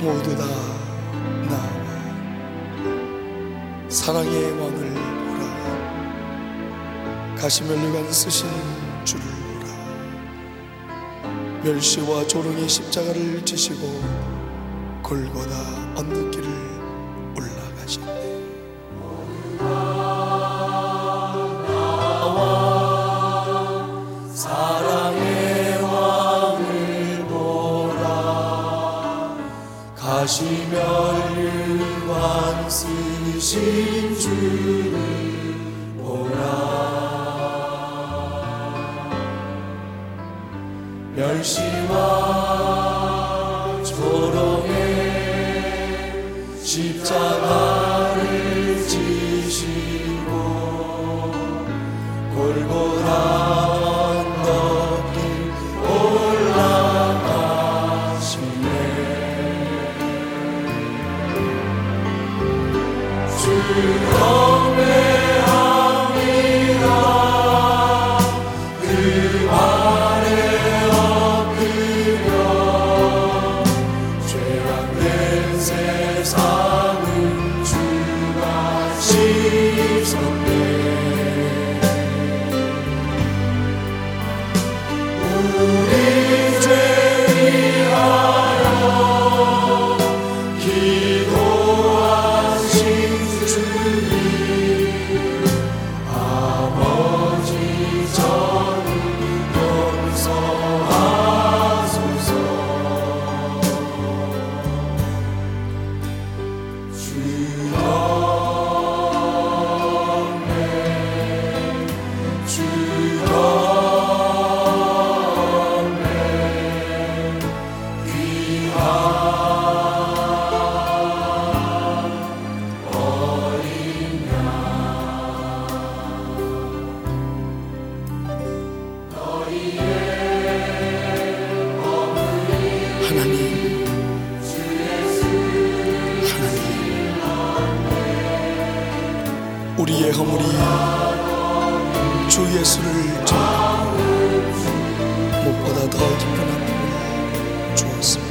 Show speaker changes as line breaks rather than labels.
모두 다 나와 사랑의 왕을 보라. 가시면류관 쓰신 주를 보라. 멸시와 조롱의 십자가를 지시고 골고다 언덕길을 올라가셨네.
가시면류관 쓰신 주를 보라. 멸시와 조롱의 십자가를 지시고 골고다 경배합니다. 그 발에 엎드려 죄악된 세상은 주가 씻었네. 우리 죄 위하여 기도하신 주님, 아버지 저를 용서하소서. 주 영네 주 영네 귀한
하나님, 우리의 허물이 주 예수를 전하고 무엇보다 더 깊은 아픔을 주었습니다.